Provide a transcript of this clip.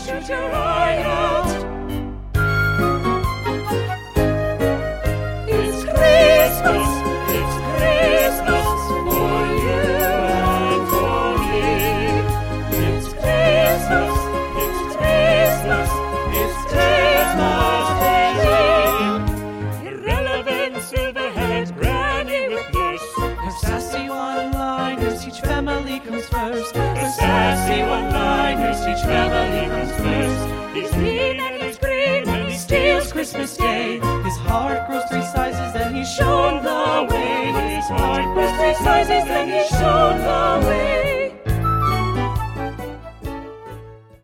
shoot your eye out. It's Christmas for you and for me. It's Christmas Day. Irrelevant silverhead, brandy with bliss. Her sassy one-liners, each family comes first. Her sassy one-liners, each family comes first. He's mean and he's green and he steals Christmas Day. His heart grows 3